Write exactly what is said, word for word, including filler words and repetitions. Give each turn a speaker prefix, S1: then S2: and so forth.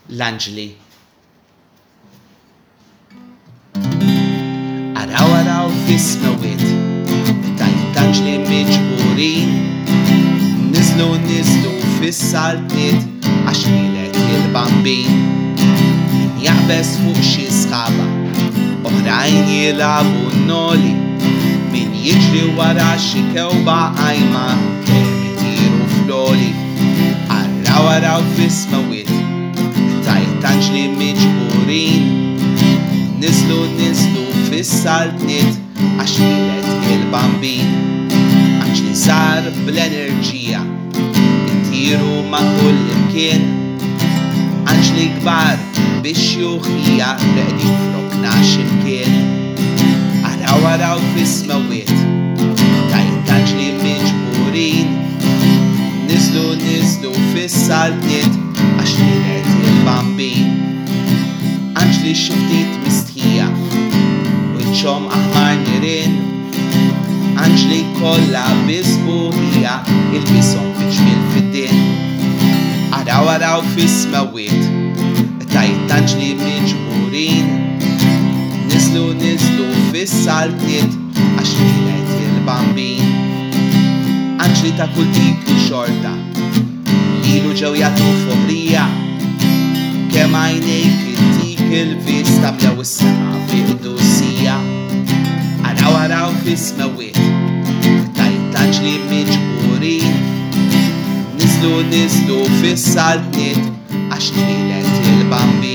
S1: L-Anġli. Araw araw fis-smawiet tajt anġli miġburin, nizlu nizlu fis-saltniet għax lilet il-bambin. Min jaqbes fuq xi sħaba, oħrajn jilabu n-noli, min jiġri wara xi kewba qajma kemm itiru fl-oli. Araw araw fis-smawiet tajt anġli miġburin, nizlu nizlu fis-saltniet għax lilet il-bambin. Anġli sar bl-enerġija itiru ma' kull imkien, anġli kbar biex juħija reqdi frokna ximkien. Araw araw fis-smawiet tajt anġli miġburin, nizlu nizlu fis-saltniet għax lilet il-bambin. Anġli xi ftit mistħija wiċċhom aħmar nirien, anġli kollha bisbuħija ilbishom biġmiel fid-dien. Araw araw fis-smawiet tajt anġli miġburin, nizlu nizlu fis-saltniet għax lilet il-bambin. Anġli ta' kull tip u xorta lilu ġew jagħtu foħrija, kemm għajnejk ittik il-vista mlew is-sema bil-dussija. Araw araw fis-smawiet tajt anġli miġburin, nizlu nizlu fis-saltniet għax lilet il-bambin.